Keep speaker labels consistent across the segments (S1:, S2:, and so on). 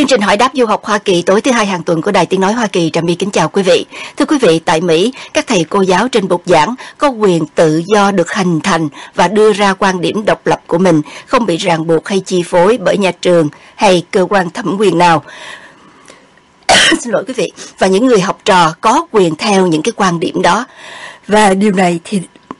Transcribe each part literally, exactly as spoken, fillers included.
S1: Chương trình Hỏi đáp du học Hoa Kỳ tối thứ hai hàng tuần của Đài Tiếng nói Hoa Kỳ trà my kính chào quý vị. Thưa quý vị, tại Mỹ, các thầy cô giáo trên bục giảng có quyền tự do được hình thành và đưa ra quan điểm độc lập của mình, không bị ràng buộc hay chi phối bởi nhà trường hay cơ quan thẩm quyền nào. Xin lỗi quý vị. Và những người học trò có quyền theo những cái quan điểm đó. Và điều này thì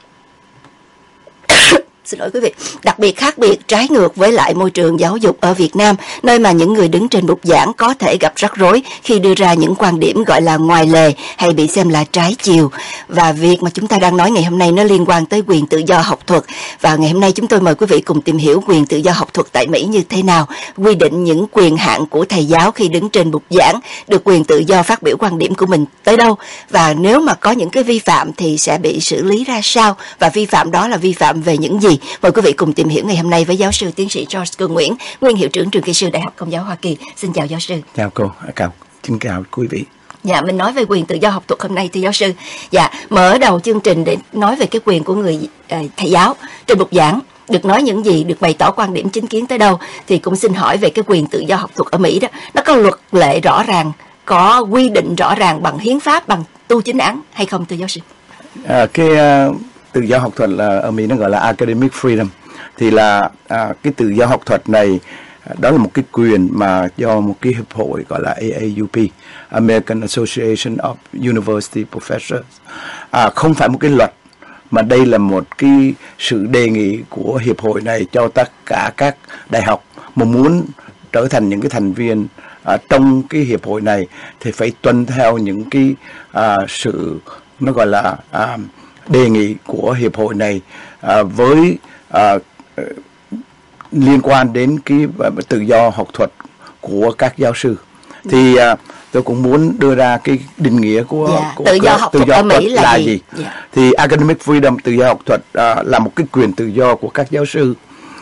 S1: Xin lỗi quý vị, đặc biệt khác biệt trái ngược với lại môi trường giáo dục ở Việt Nam, nơi mà những người đứng trên bục giảng có thể gặp rắc rối khi đưa ra những quan điểm gọi là ngoài lề hay bị xem là trái chiều. Và việc mà chúng ta đang nói ngày hôm nay nó liên quan tới quyền tự do học thuật. Và ngày hôm nay chúng tôi mời quý vị cùng tìm hiểu quyền tự do học thuật tại Mỹ như thế nào, quy định những quyền hạn của thầy giáo khi đứng trên bục giảng, được quyền tự do phát biểu quan điểm của mình tới đâu, và nếu mà có những cái vi phạm thì sẽ bị xử lý ra sao, và vi phạm đó là vi phạm về những gì. Mời quý vị cùng tìm hiểu ngày hôm nay với giáo sư tiến sĩ George Cương Nguyễn, nguyên hiệu trưởng trường kỹ sư Đại học Công giáo Hoa Kỳ. Xin chào giáo sư.
S2: Chào cô, chào, xin chào quý vị.
S1: Dạ, mình nói về quyền tự do học thuật hôm nay thưa giáo sư. Dạ, mở đầu chương trình để nói về cái quyền của người uh, thầy giáo trên bục giảng, được nói những gì, được bày tỏ quan điểm chính kiến tới đâu, thì cũng xin hỏi về cái quyền tự do học thuật ở Mỹ đó. Nó có luật lệ rõ ràng, có quy định rõ ràng bằng hiến pháp, bằng tu chính án hay không thưa giáo sư?
S2: À, cái uh... tự do học thuật là ở Mỹ nó gọi là academic freedom, thì là à, cái tự do học thuật này đó là một cái quyền mà do một cái hiệp hội gọi là A A U P, American Association of University Professors, à, không phải một cái luật, mà đây là một cái sự đề nghị của hiệp hội này cho tất cả các đại học mà muốn trở thành những cái thành viên à, trong cái hiệp hội này thì phải tuân theo những cái à, sự nó gọi là à, đề nghị của hiệp hội này à, với à, liên quan đến cái tự do học thuật của các giáo sư. Thì à, tôi cũng muốn đưa ra cái định nghĩa của,
S1: yeah,
S2: của
S1: tự do học
S2: tự
S1: thuật
S2: do
S1: ở
S2: học thuật
S1: Mỹ là,
S2: là
S1: gì?
S2: gì?
S1: Yeah.
S2: Thì academic freedom, tự do học thuật à, là một cái quyền tự do của các giáo sư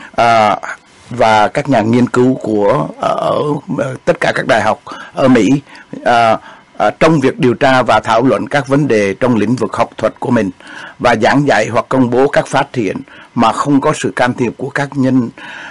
S2: à, và các nhà nghiên cứu của ở, ở tất cả các đại học ở Mỹ à, À, trong việc điều tra và thảo luận các vấn đề trong lĩnh vực học thuật của mình, và giảng dạy hoặc công bố các phát hiện mà không có sự can thiệp của các nhân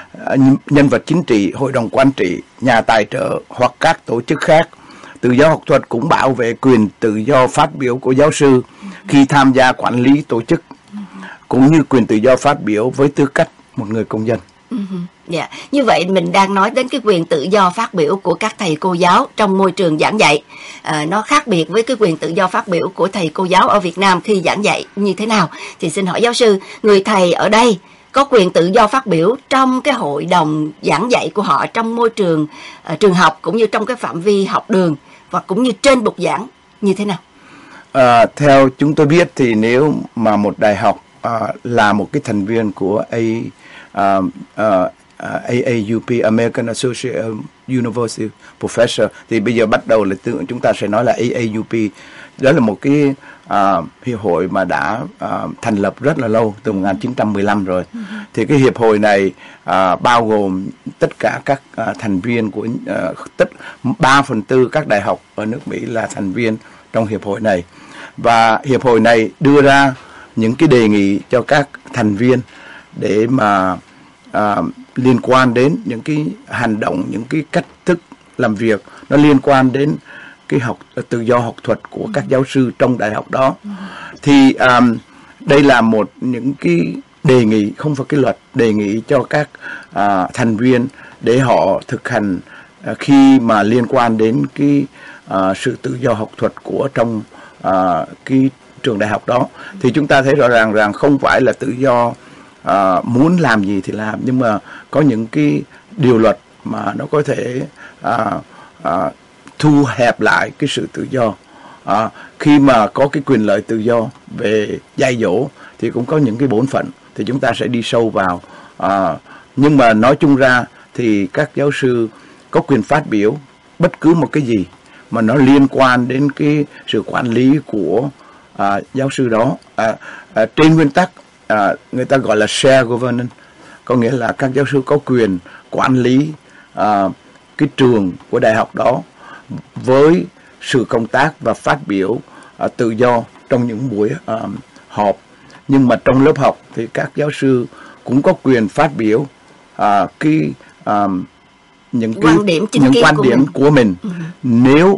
S2: nhân vật chính trị, hội đồng quản trị, nhà tài trợ hoặc các tổ chức khác. Tự do học thuật cũng bảo vệ quyền tự do phát biểu của giáo sư khi tham gia quản lý tổ chức, cũng như quyền tự do phát biểu với tư cách một người công dân.
S1: Dạ, yeah. Như vậy mình đang nói đến cái quyền tự do phát biểu của các thầy cô giáo trong môi trường giảng dạy. À, nó khác biệt với cái quyền tự do phát biểu của thầy cô giáo ở Việt Nam khi giảng dạy như thế nào? Thì xin hỏi giáo sư, người thầy ở đây có quyền tự do phát biểu trong cái hội đồng giảng dạy của họ, trong môi trường uh, trường học, cũng như trong cái phạm vi học đường, và cũng như trên bục giảng như thế nào?
S2: À, theo chúng tôi biết thì nếu mà một đại học uh, là một cái thành viên của A Uh, uh, A A U P, American Association of University Professor, thì bây giờ bắt đầu là tự, chúng ta sẽ nói là A A U P. Đó là một cái uh, hiệp hội mà đã uh, thành lập rất là lâu, từ một nghìn chín trăm mười lăm rồi. Mm-hmm. Thì cái hiệp hội này uh, bao gồm tất cả các uh, thành viên của uh, tất ba phần tư các đại học ở nước Mỹ là thành viên trong hiệp hội này. Và hiệp hội này đưa ra những cái đề nghị cho các thành viên để mà à, liên quan đến những cái hành động, những cái cách thức làm việc nó liên quan đến cái học tự do học thuật của các giáo sư trong đại học đó. Thì à, đây là một những cái đề nghị, không phải cái luật, đề nghị cho các à, thành viên để họ thực hành à, khi mà liên quan đến cái à, sự tự do học thuật của trong à, cái trường đại học đó. Thì chúng ta thấy rõ ràng rằng không phải là tự do À, muốn làm gì thì làm, nhưng mà có những cái điều luật mà nó có thể à, à, thu hẹp lại cái sự tự do. À, khi mà có cái quyền lợi tự do về dạy dỗ thì cũng có những cái bổn phận, thì chúng ta sẽ đi sâu vào. À, nhưng mà nói chung ra thì các giáo sư có quyền phát biểu bất cứ một cái gì mà nó liên quan đến cái sự quản lý của à, giáo sư đó. À, à, trên nguyên tắc À, người ta gọi là share governance, có nghĩa là các giáo sư có quyền quản lý à, cái trường của đại học đó với sự công tác và phát biểu à, tự do trong những buổi à, họp. Nhưng mà trong lớp học thì các giáo sư cũng có quyền phát biểu à, cái à, những cái
S1: quan điểm chính
S2: những
S1: kiến
S2: quan
S1: của
S2: điểm
S1: mình.
S2: của mình. Ừ. Nếu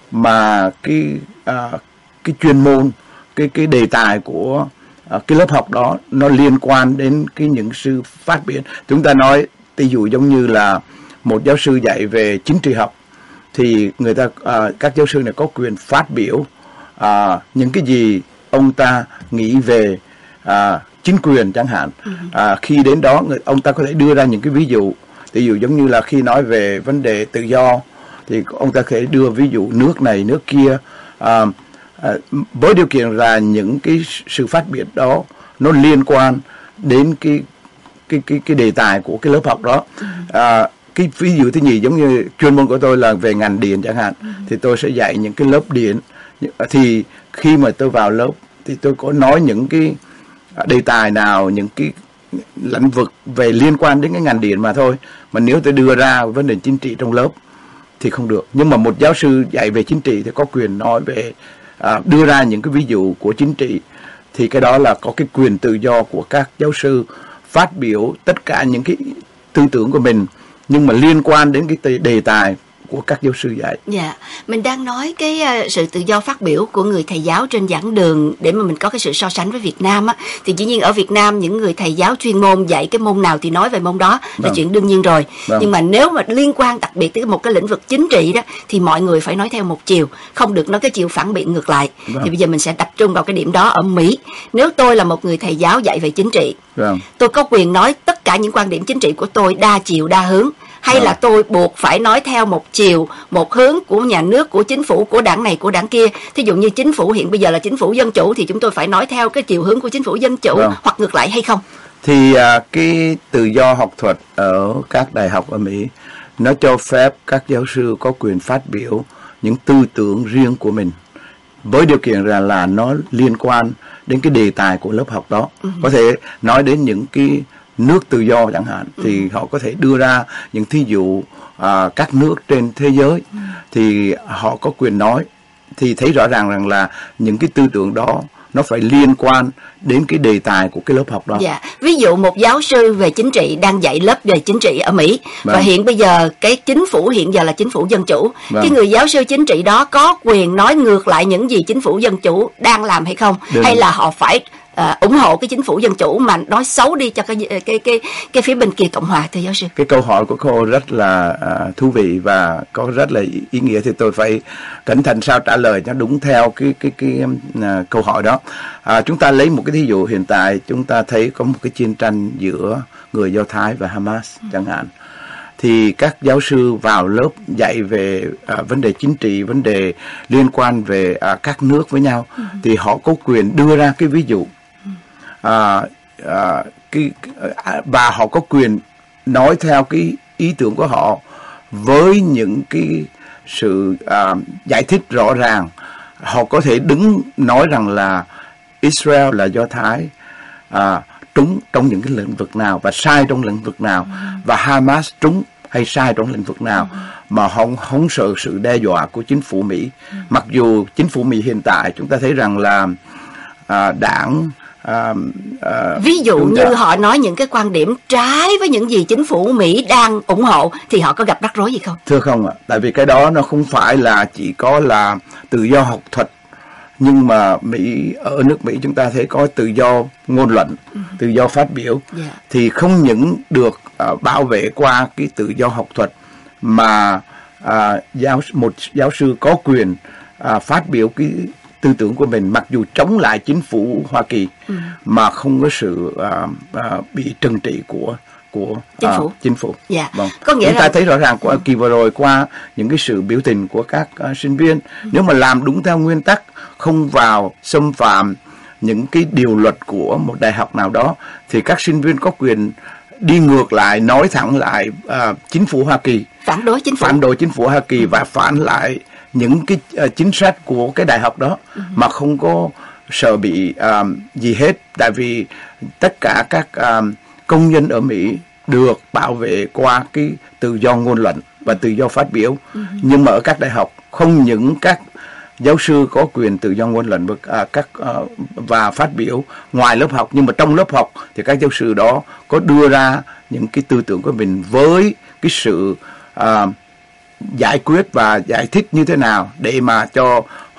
S2: mà cái à, cái chuyên môn, cái cái đề tài của à, cái lớp học đó nó liên quan đến cái những sự phát biểu, chúng ta nói ví dụ giống như là một giáo sư dạy về chính trị học thì người ta à, các giáo sư này có quyền phát biểu à, những cái gì ông ta nghĩ về à, chính quyền chẳng hạn. À, khi đến đó người, ông ta có thể đưa ra những cái ví dụ, ví dụ giống như là khi nói về vấn đề tự do thì ông ta có thể đưa ví dụ nước này nước kia, à, à, với điều kiện là những cái sự phát biểu đó nó liên quan đến cái cái cái cái đề tài của cái lớp học đó. À, cái ví dụ thứ nhì giống như chuyên môn của tôi là về ngành điện chẳng hạn, thì tôi sẽ dạy những cái lớp điện. Thì khi mà tôi vào lớp thì tôi có nói những cái đề tài nào, những cái lĩnh vực về liên quan đến cái ngành điện mà thôi. Mà nếu tôi đưa ra vấn đề chính trị trong lớp thì không được. Nhưng mà một giáo sư dạy về chính trị thì có quyền nói về à, đưa ra những cái ví dụ của chính trị, thì cái đó là có cái quyền tự do của các giáo sư phát biểu tất cả những cái tư tưởng của mình, nhưng mà liên quan đến cái đề tài của các giáo sư dạy.
S1: Dạ, mình đang nói cái uh, sự tự do phát biểu của người thầy giáo trên giảng đường để mà mình có cái sự so sánh với Việt Nam á, thì dĩ nhiên ở Việt Nam những người thầy giáo chuyên môn dạy cái môn nào thì nói về môn đó là vâng. chuyện đương nhiên rồi. Vâng. Nhưng mà nếu mà liên quan đặc biệt tới một cái lĩnh vực chính trị đó thì mọi người phải nói theo một chiều, không được nói cái chiều phản biện ngược lại. Vâng. Thì bây giờ mình sẽ tập trung vào cái điểm đó ở Mỹ. Nếu tôi là một người thầy giáo dạy về chính trị, vâng. tôi có quyền nói tất cả những quan điểm chính trị của tôi đa chiều đa hướng, hay là tôi buộc phải nói theo một chiều, một hướng của nhà nước, của chính phủ, của đảng này, của đảng kia. Thí dụ như chính phủ hiện bây giờ là chính phủ dân chủ thì chúng tôi phải nói theo cái chiều hướng của chính phủ dân chủ, vâng. hoặc ngược lại hay không?
S2: Thì à, cái tự do học thuật ở các đại học ở Mỹ nó cho phép các giáo sư có quyền phát biểu những tư tưởng riêng của mình, với điều kiện rằng là nó liên quan đến cái đề tài của lớp học đó. Ừ. Có thể nói đến những cái nước tự do chẳng hạn, thì ừ. họ có thể đưa ra những thí dụ à, các nước trên thế giới, ừ. thì họ có quyền nói. Thì thấy rõ ràng rằng là những cái tư tưởng đó nó phải liên quan đến cái đề tài của cái lớp học đó.
S1: Dạ. Ví dụ một giáo sư về chính trị đang dạy lớp về chính trị ở Mỹ, vâng. và hiện bây giờ cái chính phủ hiện giờ là chính phủ dân chủ, vâng. cái người giáo sư chính trị đó có quyền nói ngược lại những gì chính phủ dân chủ đang làm hay không? Đừng. Hay là họ phải Uh, ủng hộ cái chính phủ dân chủ mà nói xấu đi cho cái cái cái cái phía bên kia Cộng hòa, thưa giáo sư?
S2: Cái câu hỏi của cô rất là uh, thú vị và có rất là ý nghĩa, thì tôi phải cẩn thận sao trả lời cho đúng theo cái cái cái uh, câu hỏi đó. Uh, chúng ta lấy một cái thí dụ hiện tại, chúng ta thấy có một cái chiến tranh giữa người Do Thái và Hamas ừ. chẳng hạn. Thì các giáo sư vào lớp dạy về uh, vấn đề chính trị, vấn đề liên quan về uh, các nước với nhau, ừ. thì họ có quyền đưa ra cái ví dụ. À, à, cái, và họ có quyền nói theo cái ý tưởng của họ với những cái sự à, giải thích rõ ràng. Họ có thể đứng nói rằng là Israel là Do Thái à, trúng trong những cái lĩnh vực nào và sai trong lĩnh vực nào, và Hamas trúng hay sai trong lĩnh vực nào, mà không không sợ sự đe dọa của chính phủ Mỹ. Mặc dù chính phủ Mỹ hiện tại chúng ta thấy rằng là à, đảng À, à,
S1: ví dụ như đã... họ nói những cái quan điểm trái với những gì chính phủ Mỹ đang ủng hộ thì họ có gặp rắc rối gì không?
S2: Thưa không ạ, tại vì cái đó nó không phải là chỉ có là tự do học thuật, nhưng mà Mỹ ở nước Mỹ chúng ta thấy có tự do ngôn luận, ừ. tự do phát biểu, yeah. thì không những được uh, bảo vệ qua cái tự do học thuật, mà uh, giáo một giáo sư có quyền uh, phát biểu cái tư tưởng của mình mặc dù chống lại chính phủ Hoa Kỳ, ừ. mà không có sự uh, uh, bị trừng trị của của
S1: chính phủ.
S2: Uh, chính phủ.
S1: Dạ.
S2: Vâng.
S1: Có nghĩa
S2: chúng ta
S1: là...
S2: thấy rõ ràng qua kỳ vừa rồi qua những cái sự biểu tình của các uh, sinh viên, ừ. nếu mà làm đúng theo nguyên tắc, không vào xâm phạm những cái điều luật của một đại học nào đó, thì các sinh viên có quyền đi ngược lại, nói thẳng lại uh, chính phủ Hoa Kỳ,
S1: phản đối chính phủ,
S2: phản đối chính phủ Hoa Kỳ, ừ. và phản lại những cái uh, chính sách của cái đại học đó, ừ. mà không có sợ bị um, gì hết. Tại vì tất cả các um, công nhân ở Mỹ được bảo vệ qua cái tự do ngôn luận và tự do phát biểu, ừ. nhưng mà ở các đại học không những các giáo sư có quyền tự do ngôn luận và, uh, các, uh, và phát biểu ngoài lớp học, nhưng mà trong lớp học thì các giáo sư đó có đưa ra những cái tư tưởng của mình với cái sự uh, uh, à, giải quyết và giải thích như thế nào để mà cho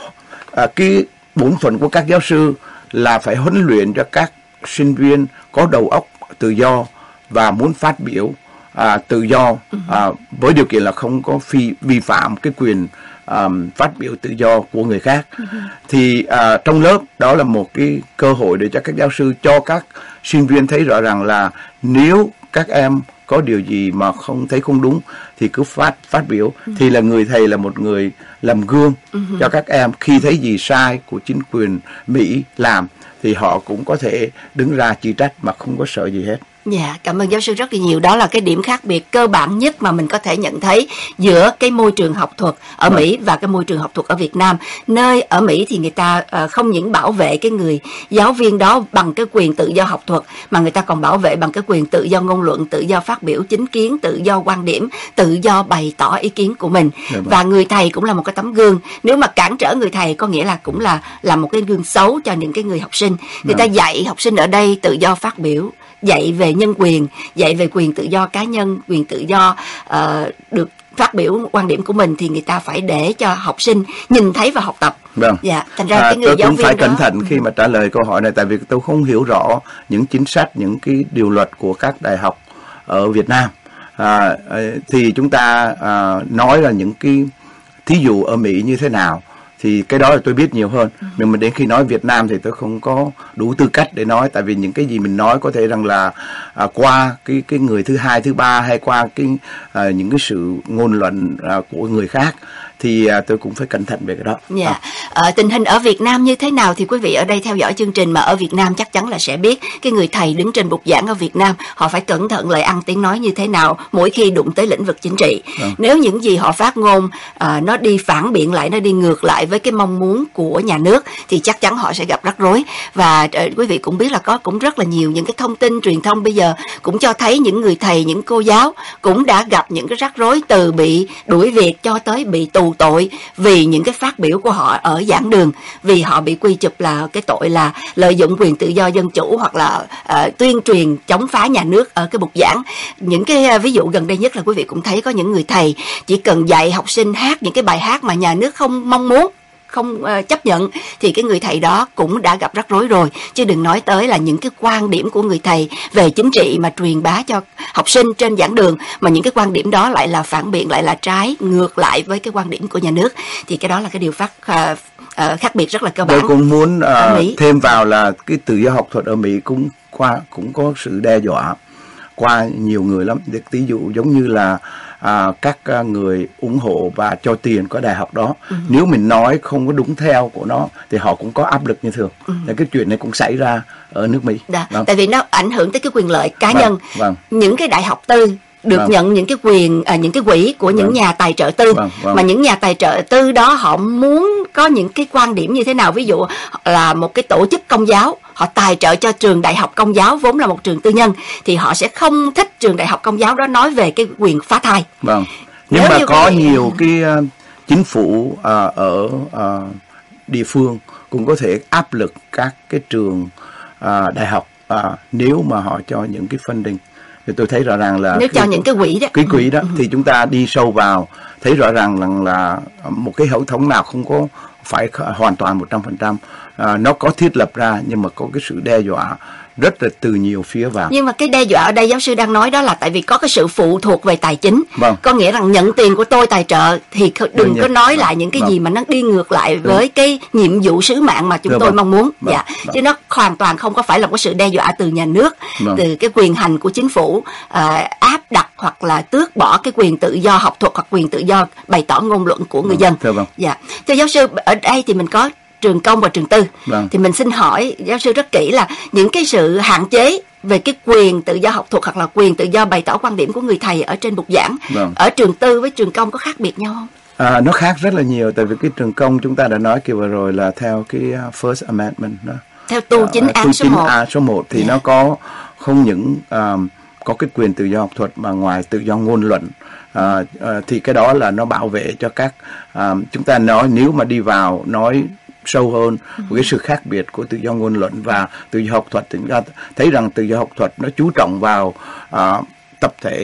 S2: à, cái bổn phận của các giáo sư là phải huấn luyện cho các sinh viên có đầu óc tự do và muốn phát biểu à, tự do, à, với điều kiện là không có phi vi phạm cái quyền à, phát biểu tự do của người khác. Thì à, trong lớp đó là một cái cơ hội để cho các giáo sư, cho các sinh viên thấy rõ ràng là nếu các em có điều gì mà không thấy không đúng thì cứ phát phát biểu. Ừ. Thì là người thầy là một người làm gương ừ. cho các em, khi thấy gì sai của chính quyền Mỹ làm thì họ cũng có thể đứng ra chỉ trách mà không có sợ gì hết.
S1: Dạ, cảm ơn giáo sư rất là nhiều. Đó là cái điểm khác biệt cơ bản nhất mà mình có thể nhận thấy giữa cái môi trường học thuật ở Mỹ ừ. và cái môi trường học thuật ở Việt Nam. Nơi ở Mỹ thì người ta uh, không những bảo vệ cái người giáo viên đó bằng cái quyền tự do học thuật, mà người ta còn bảo vệ bằng cái quyền tự do ngôn luận, tự do phát biểu chính kiến, tự do quan điểm, tự do bày tỏ ý kiến của mình. Dạ, và người thầy cũng là một cái tấm gương. Nếu mà cản trở người thầy có nghĩa là cũng là là một cái gương xấu cho những cái người học sinh. Người dạ. ta dạy học sinh ở đây tự do phát biểu, dạy về nhân quyền, dạy về quyền tự do cá nhân, quyền tự do uh, được phát biểu quan điểm của mình, thì người ta phải để cho học sinh nhìn thấy và học tập.
S2: Vâng.
S1: Dạ, thành ra
S2: à,
S1: cái người
S2: tôi
S1: giáo
S2: cũng
S1: viên
S2: phải
S1: đó...
S2: cẩn thận khi mà trả lời câu hỏi này, tại vì tôi không hiểu rõ những chính sách, những cái điều luật của các đại học ở Việt Nam. À, thì chúng ta à, nói là những cái thí dụ ở Mỹ như thế nào, thì cái đó là tôi biết nhiều hơn. Ừ. Nhưng mà đến khi nói Việt Nam thì tôi không có đủ tư cách để nói, tại vì những cái gì mình nói có thể rằng là à, qua cái cái người thứ hai, thứ ba, hay qua cái à, những cái sự ngôn luận à, của người khác, thì à, tôi cũng phải cẩn thận về cái đó.
S1: Dạ. À. À, tình hình ở Việt Nam như thế nào thì quý vị ở đây theo dõi chương trình mà ở Việt Nam chắc chắn là sẽ biết. Cái người thầy đứng trên bục giảng ở Việt Nam, họ phải cẩn thận lời ăn tiếng nói như thế nào mỗi khi đụng tới lĩnh vực chính trị. À. Nếu những gì họ phát ngôn à, nó đi phản biện lại, nó đi ngược lại với cái mong muốn của nhà nước, thì chắc chắn họ sẽ gặp rắc rối. Và à, quý vị cũng biết là có cũng rất là nhiều những cái thông tin truyền thông bây giờ cũng cho thấy những người thầy, những cô giáo cũng đã gặp những cái rắc rối, từ bị đuổi việc cho tới bị tù tội vì những cái phát biểu của họ ở giảng đường, vì họ bị quy chụp là cái tội là lợi dụng quyền tự do dân chủ, hoặc là uh, tuyên truyền chống phá nhà nước ở cái bục giảng. Những cái uh, ví dụ gần đây nhất là quý vị cũng thấy có những người thầy chỉ cần dạy học sinh hát những cái bài hát mà nhà nước không mong muốn, không uh, chấp nhận, thì cái người thầy đó cũng đã gặp rắc rối rồi, chứ đừng nói tới là những cái quan điểm của người thầy về chính trị mà truyền bá cho học sinh trên giảng đường, mà những cái quan điểm đó lại là phản biện, lại là trái ngược lại với cái quan điểm của nhà nước, thì cái đó là cái điều phát uh, uh, khác biệt rất là cơ bản.
S2: Tôi cũng muốn uh, thêm vào là cái tự do học thuật ở Mỹ cũng qua cũng có sự đe dọa qua nhiều người lắm. Ví dụ giống như là À, các à, người ủng hộ và cho tiền của đại học đó, ừ. nếu mình nói không có đúng theo của nó thì họ cũng có áp lực như thường. Ừ. Thì cái chuyện này cũng xảy ra ở nước Mỹ.
S1: Đã, vâng. Tại vì nó ảnh hưởng tới cái quyền lợi cá
S2: vâng,
S1: nhân.
S2: Vâng.
S1: Những cái đại học tư được vâng. nhận những cái quyền, à, những cái quỹ của những vâng. nhà tài trợ tư, vâng, vâng. mà những nhà tài trợ tư đó họ muốn có những cái quan điểm như thế nào. Ví dụ là một cái tổ chức công giáo, họ tài trợ cho trường đại học công giáo vốn là một trường tư nhân, thì họ sẽ không thích trường đại học công giáo đó nói về cái quyền phá thai.
S2: Vâng. Nhưng Nếu mà có cái... nhiều cái uh, chính phủ uh, ở uh, địa phương cũng có thể áp lực các cái trường uh, đại học uh, nếu mà họ cho những cái funding. Thì tôi thấy rõ ràng là
S1: nếu cái, cho những cái quỹ đó,
S2: cái quỹ đó ừ. thì chúng ta đi sâu vào thấy rõ ràng là, là một cái hệ thống nào không có phải hoàn toàn một trăm phần trăm. À, nó có thiết lập ra nhưng mà có cái sự đe dọa rất là từ nhiều phía vào.
S1: Nhưng mà cái đe dọa ở đây giáo sư đang nói đó là tại vì có cái sự phụ thuộc về tài chính.
S2: Vâng.
S1: Có nghĩa rằng nhận tiền của tôi tài trợ thì đừng vâng, có nói vâng. lại những cái vâng. gì mà nó đi ngược lại vâng. với cái nhiệm vụ sứ mạng mà chúng vâng. tôi mong muốn. Vâng. Dạ. Vâng. Chứ nó hoàn toàn không có phải là một sự đe dọa từ nhà nước, vâng. từ cái quyền hành của chính phủ uh, áp đặt hoặc là tước bỏ cái quyền tự do học thuật hoặc quyền tự do bày tỏ ngôn luận của người vâng. dân.
S2: Vâng.
S1: Dạ. Thưa giáo sư, ở đây thì mình có trường công và trường tư. Vâng. Thì mình xin hỏi giáo sư rất kỹ là những cái sự hạn chế về cái quyền tự do học thuật hoặc là quyền tự do bày tỏ quan điểm của người thầy ở trên bục giảng, vâng. ở trường tư với trường công có khác biệt nhau không?
S2: À, nó khác rất là nhiều, tại vì cái trường công chúng ta đã nói kia vừa rồi là theo cái First Amendment đó.
S1: Theo tu chính án số một.
S2: A số một thì yeah. nó có không những um, có cái quyền tự do học thuật mà ngoài tự do ngôn luận. À, à, thì cái đó là nó bảo vệ cho các à, chúng ta nói nếu mà đi vào nói sâu hơn với cái sự khác biệt của tự do ngôn luận và tự do học thuật thì chúng ta thấy rằng tự do học thuật nó chú trọng vào à, tập thể,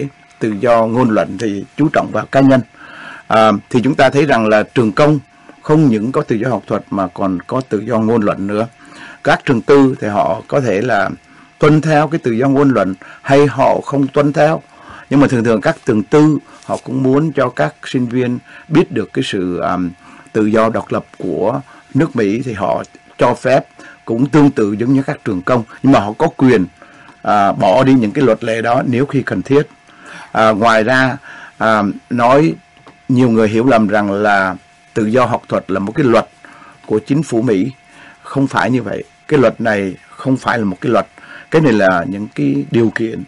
S2: tự do ngôn luận thì chú trọng vào cá nhân. À, thì chúng ta thấy rằng là trường công không những có tự do học thuật mà còn có tự do ngôn luận nữa. Các trường tư thì họ có thể là tuân theo cái tự do ngôn luận hay họ không tuân theo. Nhưng mà thường thường các trường tư họ cũng muốn cho các sinh viên biết được cái sự um, tự do độc lập của nước Mỹ, thì họ cho phép cũng tương tự giống như các trường công, nhưng mà họ có quyền à, bỏ đi những cái luật lệ đó nếu khi cần thiết. À, ngoài ra à, nói nhiều người hiểu lầm rằng là tự do học thuật là một cái luật của chính phủ Mỹ. Không phải như vậy. Cái luật này không phải là một cái luật. Cái này là những cái điều kiện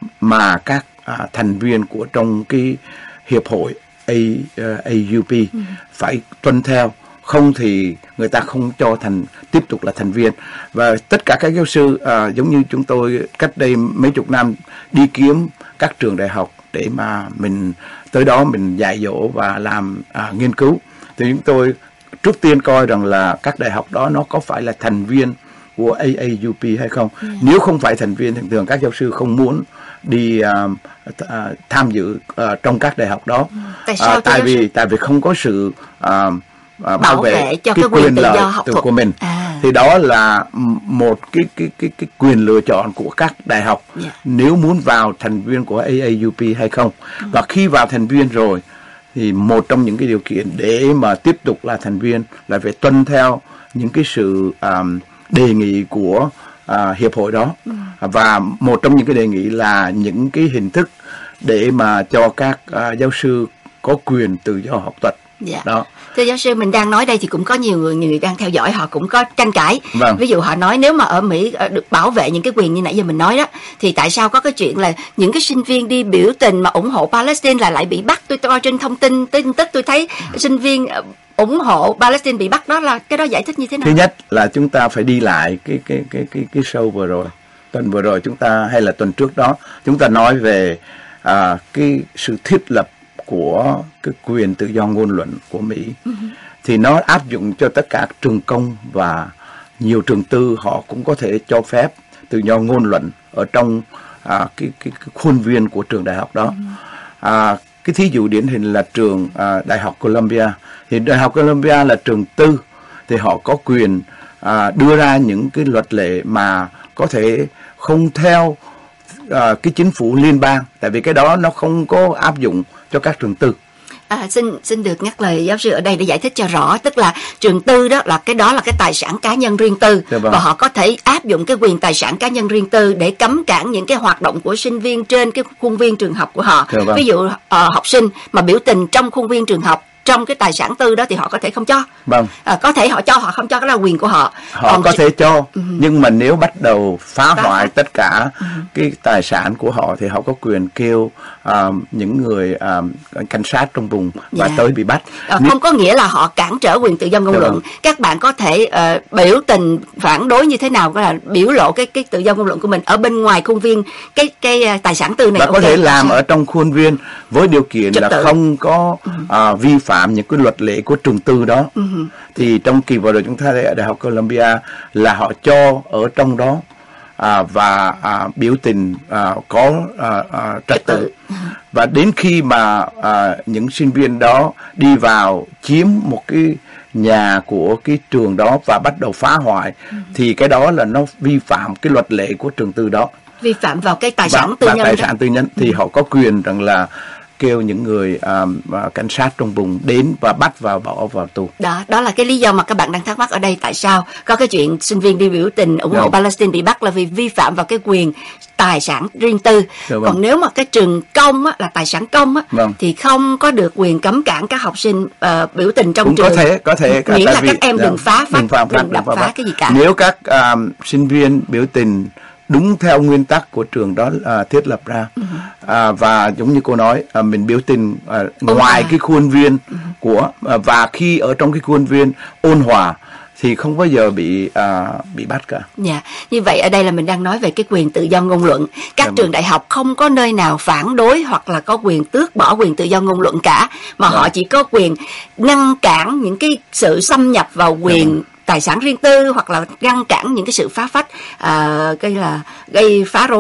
S2: mà các à, thành viên của trong cái hiệp hội A, uh, A U P ừ. phải tuân theo. Không thì người ta không cho thành tiếp tục là thành viên. Và tất cả các giáo sư à, giống như chúng tôi cách đây mấy chục năm đi kiếm các trường đại học để mà mình tới đó mình dạy dỗ và làm à, nghiên cứu, thì chúng tôi trước tiên coi rằng là các đại học đó nó có phải là thành viên của A A U P hay không. Yeah. Nếu không phải thành viên thì thường các giáo sư không muốn đi uh, uh, tham dự uh, trong các đại học đó.
S1: Tại sao? Uh,
S2: tại vì sư? tại vì không có sự uh, À, bảo,
S1: bảo vệ, vệ cho
S2: cái,
S1: cái quyền,
S2: quyền
S1: tự
S2: lợi
S1: do học thuật
S2: của mình. À. Thì đó là một cái cái cái cái quyền lựa chọn của các đại học. Yeah. Nếu muốn vào thành viên của A A U P hay không. Ừ. Và khi vào thành viên rồi thì một trong những cái điều kiện để mà tiếp tục là thành viên là phải tuân theo những cái sự um, đề nghị của uh, hiệp hội đó. Ừ. Và một trong những cái đề nghị là những cái hình thức để mà cho các uh, giáo sư có quyền tự do học thuật.
S1: Dạ. Đó. Thưa giáo sư, mình đang nói đây thì cũng có nhiều người, nhiều người đang theo dõi, họ cũng có tranh cãi. Vâng. Ví dụ họ nói nếu mà ở Mỹ được bảo vệ những cái quyền như nãy giờ mình nói đó, thì tại sao có cái chuyện là những cái sinh viên đi biểu tình mà ủng hộ Palestine là lại bị bắt? Tôi coi trên thông tin tin tức tôi thấy sinh viên ủng hộ Palestine bị bắt, đó là cái đó giải thích như thế nào?
S2: Thứ nhất là chúng ta phải đi lại cái cái cái cái cái show vừa rồi, tuần vừa rồi chúng ta hay là tuần trước đó chúng ta nói về à, cái sự thiết lập của cái quyền tự do ngôn luận của Mỹ. Uh-huh. Thì nó áp dụng cho tất cả trường công và nhiều trường tư, họ cũng có thể cho phép tự do ngôn luận ở trong à, cái, cái, cái khuôn viên của trường đại học đó. Uh-huh. À, cái thí dụ điển hình là trường à, Đại học Columbia. Thì Đại học Columbia là trường tư, thì họ có quyền à, đưa ra những cái luật lệ mà có thể không theo à, cái chính phủ liên bang, tại vì cái đó nó không có áp dụng cho các trường tư.
S1: À, xin xin được nhắc lời giáo sư ở đây để giải thích cho rõ, tức là trường tư đó là cái đó là cái tài sản cá nhân riêng tư. Dạ vâng. Và họ có thể áp dụng cái quyền tài sản cá nhân riêng tư để cấm cản những cái hoạt động của sinh viên trên cái khuôn viên trường học của họ. Dạ vâng. Ví dụ uh, học sinh mà biểu tình trong khuôn viên trường học, trong cái tài sản tư đó thì họ có thể không cho. Vâng. À, có thể họ cho, họ không cho, cái là quyền của họ.
S2: Họ Còn có thể cho, uh-huh. nhưng mà nếu bắt đầu phá hoại tất cả uh-huh. cái tài sản của họ thì họ có quyền kêu uh, những người uh, cảnh sát trong vùng và yeah. tới bị bắt.
S1: À, không có nghĩa là họ cản trở quyền tự do ngôn luận. Vâng. Các bạn có thể uh, biểu tình phản đối như thế nào, có là biểu lộ cái cái tự do ngôn luận của mình ở bên ngoài khuôn viên cái cái uh, tài sản tư này.
S2: Và okay, có thể làm ở trong khuôn viên với điều kiện Trật là tự. không có uh, vi phạm những cái luật lệ của trường tư đó. Uh-huh. Thì trong kỳ vừa rồi chúng ta thấy ở Đại học Columbia là họ cho ở trong đó à, và à, biểu tình à, có à, à, trật tự. Uh-huh. Và đến khi mà à, những sinh viên đó đi vào chiếm một cái nhà của cái trường đó và bắt đầu phá hoại, uh-huh. thì cái đó là nó vi phạm cái luật lệ của trường tư đó,
S1: vi phạm vào cái tài sản và, tư
S2: và
S1: nhân
S2: tài sản tư nhân. Uh-huh. Thì họ có quyền rằng là kêu những người uh, cảnh sát trong vùng đến và bắt vào bỏ vào tù.
S1: Đó, đó là cái lý do mà các bạn đang thắc mắc ở đây, tại sao có cái chuyện sinh viên đi biểu tình ủng hộ Palestine bị bắt là vì vi phạm vào cái quyền tài sản riêng tư. Còn vâng. nếu mà cái trường công á, là tài sản công á, vâng. thì không có được quyền cấm cản các học sinh uh, biểu tình trong
S2: Cũng
S1: trường.
S2: Có thể, có thể.
S1: Miễn là vì, các em đừng phá phát, đừng, phá, đừng đập phá, phá cái gì cả.
S2: Nếu các uh, sinh viên biểu tình đúng theo nguyên tắc của trường đó à, thiết lập ra, uh-huh. à, và giống như cô nói, à, mình biểu tình à, ngoài hòa. cái khuôn viên uh-huh. của à, và khi ở trong cái khuôn viên ôn hòa thì không bao giờ bị à, bị bắt cả.
S1: Dạ, như vậy ở đây là mình đang nói về cái quyền tự do ngôn luận. Các dạ, trường đại học không có nơi nào phản đối hoặc là có quyền tước bỏ quyền tự do ngôn luận cả, mà dạ. họ chỉ có quyền ngăn cản những cái sự xâm nhập vào quyền dạ. tài sản riêng tư, hoặc là ngăn cản những cái sự phá phách, à, gây là gây phá rối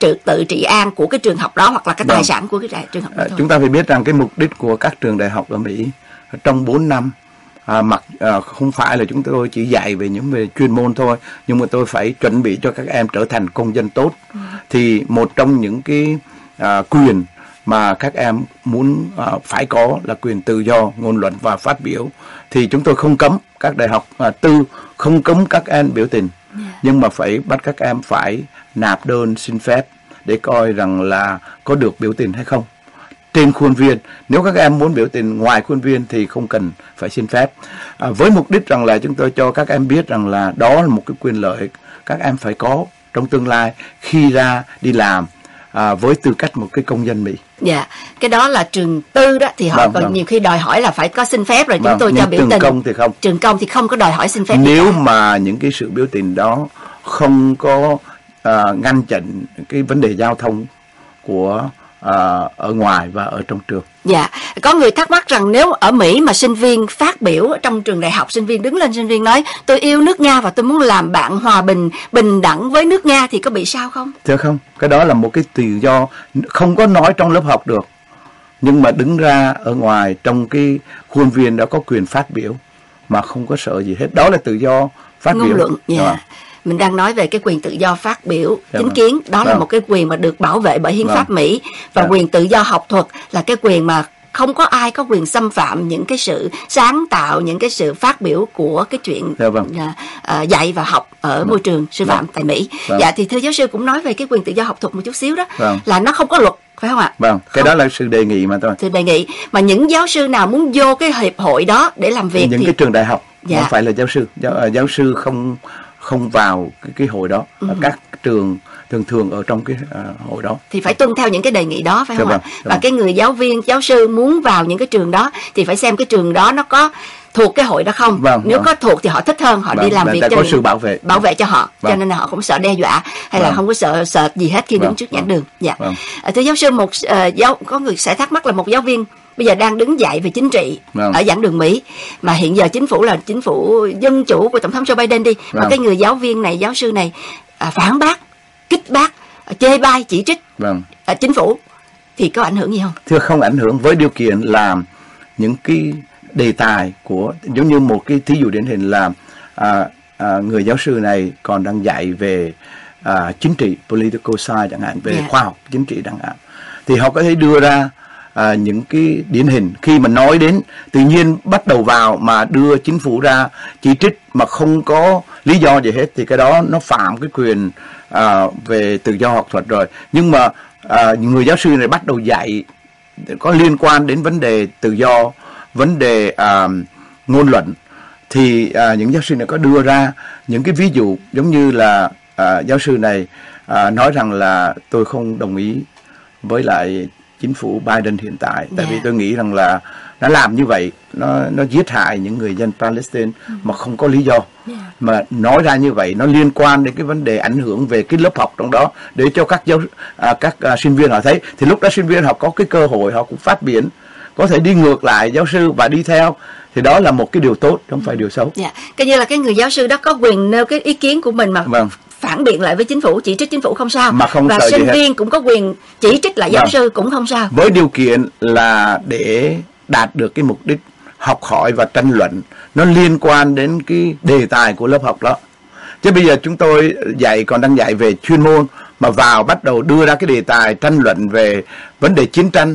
S1: tự tự trị an của cái trường học đó hoặc là cái tài
S2: Vâng.
S1: sản của cái đại- trường học đó
S2: À,
S1: thôi.
S2: chúng ta phải biết rằng cái mục đích của các trường đại học ở Mỹ trong bốn năm, à, mặc à, không phải là chúng tôi chỉ dạy về những về chuyên môn thôi, nhưng mà tôi phải chuẩn bị cho các em trở thành công dân tốt. Ừ. Thì một trong những cái à, quyền mà các em muốn à, phải có là quyền tự do ngôn luận và phát biểu. Thì chúng tôi không cấm các đại học à, tư không cấm các em biểu tình, yeah. nhưng mà phải bắt các em phải nạp đơn xin phép để coi rằng là có được biểu tình hay không trên khuôn viên. Nếu các em muốn biểu tình ngoài khuôn viên thì không cần phải xin phép, à, với mục đích rằng là chúng tôi cho các em biết rằng là đó là một cái quyền lợi các em phải có trong tương lai khi ra đi làm à, với tư cách một cái công dân Mỹ.
S1: Dạ, yeah. Cái đó là trường tư đó thì họ
S2: Vâng,
S1: còn
S2: vâng.
S1: nhiều khi đòi hỏi là phải có xin phép rồi chúng
S2: Vâng,
S1: tôi cho
S2: nhưng
S1: biểu
S2: trường
S1: tình.
S2: công thì không.
S1: Trường công thì không có đòi hỏi xin phép.
S2: Nếu mà những cái sự biểu tình đó không có à, ngăn chặn cái vấn đề giao thông của à, ở ngoài và ở trong trường.
S1: Dạ, có người thắc mắc rằng nếu ở Mỹ mà sinh viên phát biểu trong trường đại học, sinh viên đứng lên sinh viên nói tôi yêu nước Nga và tôi muốn làm bạn hòa bình, bình đẳng với nước Nga thì có bị sao không?
S2: Thưa không, cái đó là một cái tự do không có nói trong lớp học được, nhưng mà đứng ra ở ngoài trong cái khuôn viên đó có quyền phát biểu mà không có sợ gì hết. Đó là tự do phát
S1: ngôn
S2: biểu.
S1: luận. Dạ. Yeah. Mình đang nói về cái quyền tự do phát biểu
S2: Dạ
S1: chính
S2: vâng.
S1: kiến, đó
S2: Vâng.
S1: là một cái quyền mà được bảo vệ bởi hiến
S2: Vâng.
S1: pháp Mỹ, và
S2: Dạ.
S1: quyền tự do học thuật là cái quyền mà không có ai có quyền xâm phạm những cái sự sáng tạo, những cái sự phát biểu của cái chuyện
S2: Dạ vâng.
S1: uh, uh, dạy và học ở
S2: Vâng.
S1: môi trường sư phạm
S2: Vâng.
S1: tại Mỹ.
S2: Vâng.
S1: Dạ, thì thưa giáo sư cũng nói về cái quyền tự do học thuật một chút xíu đó,
S2: Vâng.
S1: là nó không có luật, phải không ạ?
S2: Vâng, cái
S1: Không.
S2: đó là sự đề nghị mà thôi.
S1: Thì đề nghị mà những giáo sư nào muốn vô cái hiệp hội đó để làm việc
S2: Những
S1: thì
S2: cái trường đại học
S1: Dạ.
S2: không phải là giáo sư, giáo, à, giáo sư không không vào cái, cái hội đó.
S1: Ừ.
S2: Các trường thường thường ở trong cái uh, hội đó
S1: thì phải tuân theo những cái đề nghị đó, phải
S2: Dạ
S1: không
S2: vâng,
S1: ạ?
S2: dạ
S1: Và
S2: vâng.
S1: cái người giáo viên, giáo sư muốn vào những cái trường đó thì phải xem cái trường đó nó có thuộc cái hội đó không.
S2: Vâng,
S1: Nếu
S2: vâng.
S1: có thuộc thì họ thích hơn, họ
S2: Vâng,
S1: đi làm
S2: và
S1: việc
S2: đã
S1: cho
S2: có
S1: những-
S2: sự bảo vệ.
S1: bảo vệ cho họ,
S2: Vâng.
S1: cho nên là họ không sợ đe dọa hay là
S2: Vâng.
S1: không có sợ sợ gì hết khi đứng
S2: Vâng,
S1: trước
S2: vâng.
S1: giảng đường. Dạ.
S2: Vâng.
S1: À, thưa giáo sư, một uh, giáo có người sẽ thắc mắc là một giáo viên bây giờ đang đứng dạy về chính trị
S2: Vâng.
S1: ở giảng đường Mỹ, mà hiện giờ chính phủ là chính phủ dân chủ của tổng thống Joe Biden đi, mà
S2: Vâng.
S1: cái người giáo viên này, giáo sư này à, phản bác, kích bác, à, chê bai, chỉ trích
S2: Vâng.
S1: à, chính phủ thì có ảnh hưởng gì không?
S2: Thưa không ảnh hưởng, với điều kiện là những cái đề tài của, giống như một cái thí dụ điển hình là à, à, người giáo sư này còn đang dạy về à, chính trị, political science chẳng hạn, về
S1: Yeah.
S2: khoa học chính trị chẳng hạn, thì họ có thể đưa ra à, những cái điển hình khi mà nói đến tự nhiên bắt đầu vào mà đưa chính phủ ra chỉ trích mà không có lý do gì hết, thì cái đó nó phạm cái quyền à, về tự do học thuật rồi. Nhưng mà à, người giáo sư này bắt đầu dạy có liên quan đến vấn đề tự do, vấn đề à, ngôn luận, thì à, những giáo sư này có đưa ra những cái ví dụ giống như là à, giáo sư này à, nói rằng là tôi không đồng ý với lại chính phủ Biden hiện tại, tại
S1: Yeah.
S2: vì tôi nghĩ rằng là nó làm như vậy, nó nó giết hại những người dân Palestine mà không có lý do.
S1: Yeah.
S2: Mà nói ra như vậy nó liên quan đến cái vấn đề ảnh hưởng về cái lớp học trong đó, để cho các giáo à, các à, sinh viên họ thấy, thì lúc đó sinh viên họ có cái cơ hội họ cũng phát biểu, có thể đi ngược lại giáo sư và đi theo, thì đó là một cái điều tốt, không phải điều xấu.
S1: Dạ, coi như là cái người giáo sư đó có quyền nêu cái ý kiến của mình mà
S2: Vâng.
S1: phản biện lại với chính phủ, chỉ trích chính phủ không sao,
S2: Mà không
S1: và
S2: sợ gì
S1: sinh
S2: hết.
S1: viên cũng có quyền chỉ trích lại giáo
S2: Vâng.
S1: sư cũng không sao.
S2: Với điều kiện là để đạt được cái mục đích học hỏi và tranh luận nó liên quan đến cái đề tài của lớp học đó. Chứ bây giờ chúng tôi dạy còn đang dạy về chuyên môn mà vào bắt đầu đưa ra cái đề tài tranh luận về vấn đề chiến tranh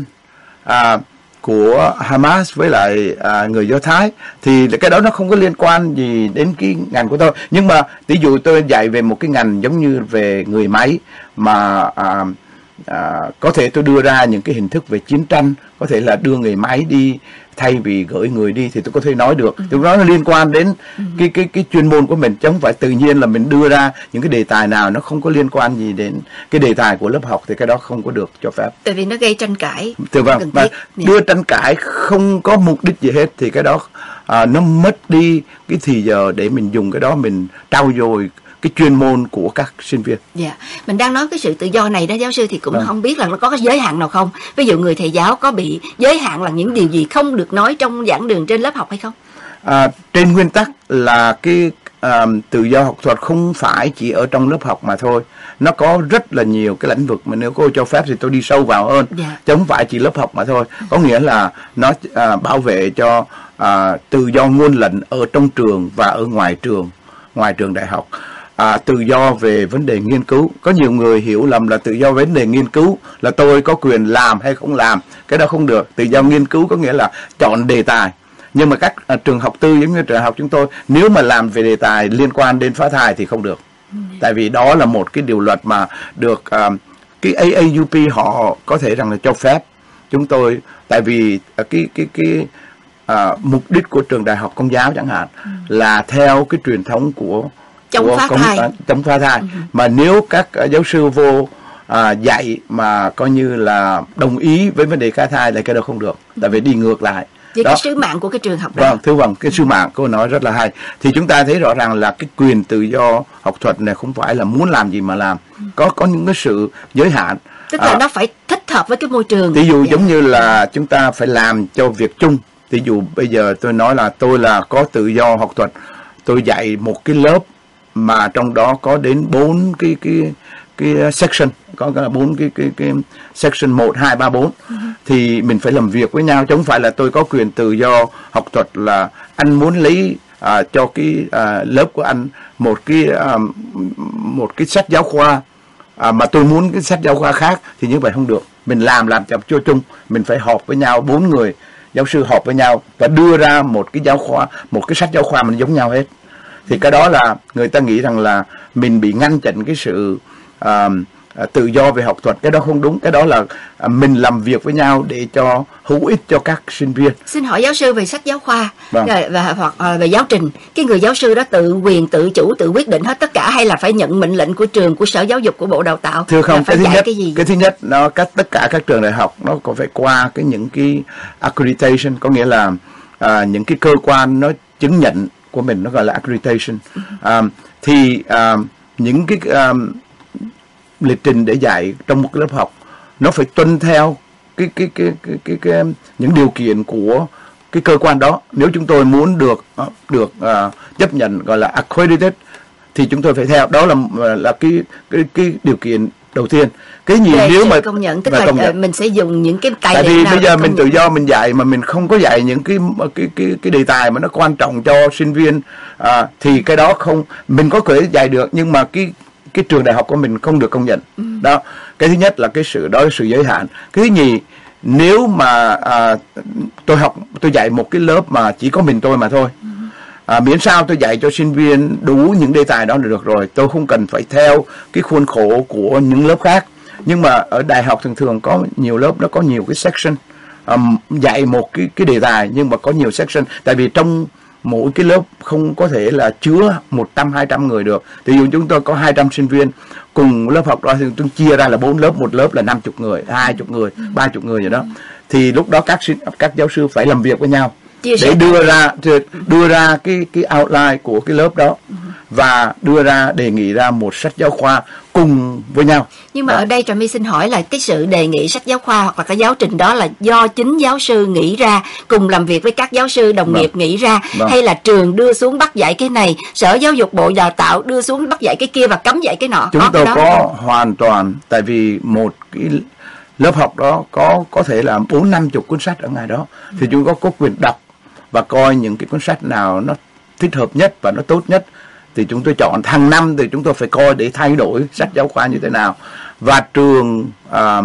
S2: à, của Hamas với lại à, người Do Thái, thì cái đó nó không có liên quan gì đến cái ngành của tôi. Nhưng mà ví dụ tôi dạy về một cái ngành giống như về người máy mà à, à, có thể tôi đưa ra những cái hình thức về chiến tranh, có thể là đưa người máy đi thay vì gửi người đi, thì tôi có thể nói được. Tôi nói nó liên quan đến cái cái cái chuyên môn của mình, chứ không phải tự nhiên là mình đưa ra những cái đề tài nào nó không có liên quan gì đến cái đề tài của lớp học, thì cái đó không có được cho phép.
S1: Tại vì nó gây tranh cãi.
S2: Thưa vâng,
S1: cần
S2: và
S1: thiết. Dạ.
S2: đưa tranh cãi không có mục đích gì hết, thì cái đó à, nó mất đi cái thì giờ để mình dùng cái đó mình trau dồi cái chuyên môn của các sinh viên.
S1: Dạ, mình đang nói cái sự tự do này đó giáo sư, thì cũng
S2: Vâng.
S1: không biết là nó có cái giới hạn nào không? Ví dụ người thầy giáo có bị giới hạn là những điều gì không được nói trong giảng đường trên lớp học hay không?
S2: À, trên nguyên tắc là cái um, tự do học thuật không phải chỉ ở trong lớp học mà thôi. Nó có rất là nhiều cái lĩnh vực mà nếu cô cho phép thì tôi đi sâu vào hơn, yeah. chứ không phải chỉ lớp học mà thôi. Có nghĩa là nó uh, bảo vệ cho uh, tự do ngôn luận ở trong trường và ở ngoài trường, ngoài trường đại học. À, tự do về vấn đề nghiên cứu. Có nhiều người hiểu lầm là tự do vấn đề nghiên cứu là tôi có quyền làm hay không làm. Cái đó không được. Tự do nghiên cứu có nghĩa là chọn đề tài. Nhưng mà các à, trường học tư giống như trường học chúng tôi, nếu mà làm về đề tài liên quan đến phá thai thì không được. Tại vì đó là một cái điều luật mà được à, cái A A U P họ có thể rằng là cho phép chúng tôi. Tại vì à, cái cái cái à, mục đích của trường đại học Công giáo chẳng hạn ừ. là theo cái truyền thống của
S1: chống phá
S2: công,
S1: thai,
S2: uh, chống phá thai. Uh-huh. Mà nếu các uh, giáo sư vô uh, dạy mà coi như là đồng ý với vấn đề phá thai là cái đó không được, uh-huh. tại vì đi ngược lại.
S1: Vì đó. Cái sứ mạng của cái trường học đó.
S2: Vâng, thưa vâng, cái sứ mạng cô nói rất là hay. Thì chúng ta thấy rõ ràng là cái quyền tự do học thuật này không phải là muốn làm gì mà làm, uh-huh. có có những cái sự giới hạn.
S1: Tức là uh, nó phải thích hợp với cái môi trường.
S2: Ví dụ yeah. giống như là chúng ta phải làm cho việc chung. Ví dụ bây giờ tôi nói là tôi là có tự do học thuật, tôi dạy một cái lớp mà trong đó có đến bốn cái cái cái section, có cả bốn cái cái cái section một, hai, ba, bốn, thì mình phải làm việc với nhau, chứ không phải là tôi có quyền tự do học thuật là anh muốn lấy à, cho cái à, lớp của anh một cái à, một cái sách giáo khoa à, mà tôi muốn cái sách giáo khoa khác thì như vậy không được. Mình làm làm cho cho chung, mình phải họp với nhau, bốn người giáo sư họp với nhau và đưa ra một cái giáo khoa, một cái sách giáo khoa mình giống nhau hết. Thì cái đó là người ta nghĩ rằng là mình bị ngăn chặn cái sự uh, tự do về học thuật. Cái đó không đúng. Cái đó là uh, mình làm việc với nhau để cho hữu ích cho các sinh viên.
S1: Xin hỏi giáo sư về sách giáo khoa vâng. và hoặc uh, về giáo trình. Cái người giáo sư đó tự quyền, tự chủ, tự quyết định hết tất cả hay là phải nhận mệnh lệnh của trường, của Sở Giáo dục, của Bộ Đào tạo?
S2: Thưa không, cái thứ nhất, cái, gì? cái thứ nhất nó các tất cả các trường đại học nó có phải qua cái những cái accreditation, có nghĩa là uh, những cái cơ quan nó chứng nhận của mình, nó gọi là accreditation. Um, thì um, những cái um, lịch trình để dạy trong một cái lớp học nó phải tuân theo cái cái cái cái cái, cái, cái những điều kiện của cái cơ quan đó. Nếu chúng tôi muốn được được uh, chấp nhận gọi là accredited thì chúng tôi phải theo. Đó là là cái cái cái điều kiện đầu tiên. Cái gì
S1: Để
S2: nếu mà
S1: công nhận, tức là công nhận. Mình sẽ dùng những cái tài
S2: liệu. Tại vì bây giờ mình
S1: nhận.
S2: tự do mình dạy mà mình không có dạy những cái cái cái cái đề tài mà nó quan trọng cho sinh viên à, thì cái đó không, mình có thể dạy được nhưng mà cái cái trường đại học của mình không được công nhận. Ừ. Đó, cái thứ nhất là cái sự đó là sự giới hạn. Cái thứ nhì, nếu mà à, tôi học tôi dạy một cái lớp mà chỉ có mình tôi mà thôi. Ừ. À, miễn sao tôi dạy cho sinh viên đủ những đề tài đó là được rồi, tôi không cần phải theo cái khuôn khổ của những lớp khác. Nhưng mà ở đại học thường thường có nhiều lớp nó có nhiều cái section, um, dạy một cái cái đề tài nhưng mà có nhiều section. Tại vì trong mỗi cái lớp không có thể là chứa một trăm, hai trăm người được. Ví dụ chúng tôi có hai trăm sinh viên cùng lớp học đó thì tôi chia ra là bốn lớp, một lớp là năm mươi người, hai mươi người, ba mươi người gì đó. Thì lúc đó các các giáo sư phải làm việc với nhau để đưa ra đưa ra cái cái outline của cái lớp đó và đưa ra đề nghị ra một sách giáo khoa cùng với nhau.
S1: Nhưng mà đó. Ở đây Trà My xin hỏi là cái sự đề nghị sách giáo khoa hoặc là cái giáo trình đó là do chính giáo sư nghĩ ra, cùng làm việc với các giáo sư đồng vâng. nghiệp nghĩ ra, vâng. hay là trường đưa xuống bắt dạy cái này, Sở Giáo dục, Bộ Đào tạo đưa xuống bắt dạy cái kia và cấm dạy cái nọ?
S2: Chúng tôi có không? Hoàn toàn, tại vì một cái lớp học đó có có thể là bốn năm chục cuốn sách ở ngoài đó, ừ. thì chúng có có quyền đọc và coi những cái cuốn sách nào nó thích hợp nhất và nó tốt nhất thì chúng tôi chọn. Hàng năm thì chúng tôi phải coi để thay đổi sách giáo khoa như thế nào. Và trường à,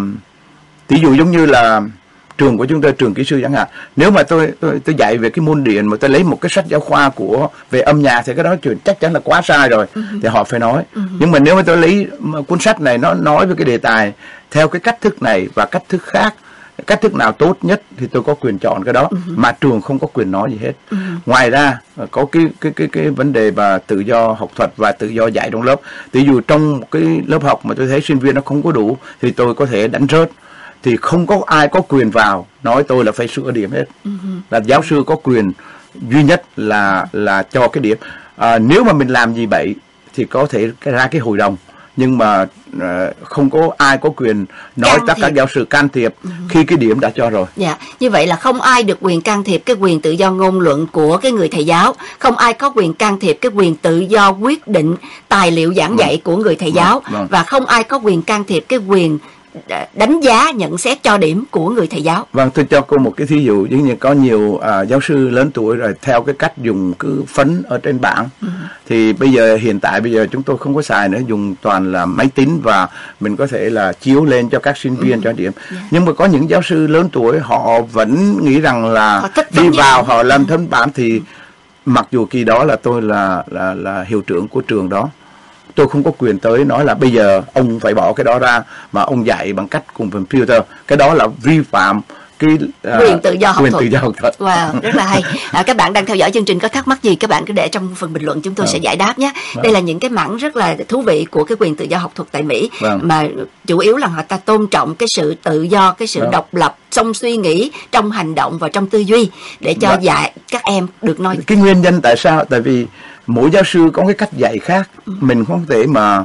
S2: ví dụ giống như là trường của chúng tôi, trường kỹ sư chẳng hạn, nếu mà tôi tôi tôi dạy về cái môn điện mà tôi lấy một cái sách giáo khoa của về âm nhạc thì cái đó chuyện chắc chắn là quá sai rồi, uh-huh. thì họ phải nói. Uh-huh. Nhưng mà nếu mà tôi lấy cuốn sách này nó nói về cái đề tài theo cái cách thức này và cách thức khác, cách thức nào tốt nhất thì tôi có quyền chọn cái đó, uh-huh. mà trường không có quyền nói gì hết. Uh-huh. Ngoài ra có cái cái cái cái vấn đề và tự do học thuật và tự do dạy trong lớp. Ví dụ trong cái lớp học mà tôi thấy sinh viên nó không có đủ thì tôi có thể đánh rớt, thì không có ai có quyền vào nói tôi là phải sửa điểm hết. Uh-huh. Là giáo sư có quyền duy nhất là là cho cái điểm. À, nếu mà mình làm gì vậy thì có thể ra cái hội đồng nhưng mà uh, không có ai có quyền nói tất cả giáo sư can thiệp ừ. khi cái điểm đã cho rồi.
S1: Dạ, như vậy là không ai được quyền can thiệp cái quyền tự do ngôn luận của cái người thầy giáo, không ai có quyền can thiệp cái quyền tự do quyết định tài liệu giảng dạy của người thầy giáo,
S2: vâng.
S1: và không ai có quyền can thiệp cái quyền đánh giá, nhận xét, cho điểm của người thầy giáo.
S2: Vâng, tôi cho cô một cái thí dụ, giống như có nhiều à, giáo sư lớn tuổi rồi theo cái cách dùng cứ phấn ở trên bảng, ừ. thì bây giờ hiện tại bây giờ chúng tôi không có xài nữa, dùng toàn là máy tính và mình có thể là chiếu lên cho các sinh viên ừ. cho điểm. Yeah. Nhưng mà có những giáo sư lớn tuổi họ vẫn nghĩ rằng là đi vào họ làm thấm bản thì ừ. mặc dù kỳ đó là tôi là là là hiệu trưởng của trường đó, tôi không có quyền tới nói là bây giờ ông phải bỏ cái đó ra mà ông dạy bằng cách cùng phần filter, cái đó là vi phạm cái uh,
S1: quyền tự do học
S2: quyền
S1: thuật.
S2: Tự do học thuật.
S1: Wow, rất là hay. À, các bạn đang theo dõi chương trình có thắc mắc gì các bạn cứ để trong phần bình luận, chúng tôi vâng. sẽ giải đáp nhé. Vâng. Đây là những cái mảng rất là thú vị của cái quyền tự do học thuật tại Mỹ, vâng. mà chủ yếu là họ ta tôn trọng cái sự tự do, cái sự vâng. độc lập trong suy nghĩ, trong hành động và trong tư duy để cho vâng. dạy các em được nói.
S2: Cái nguyên nhân tại sao? Tại vì mỗi giáo sư có cái cách dạy khác, ừ. mình không thể mà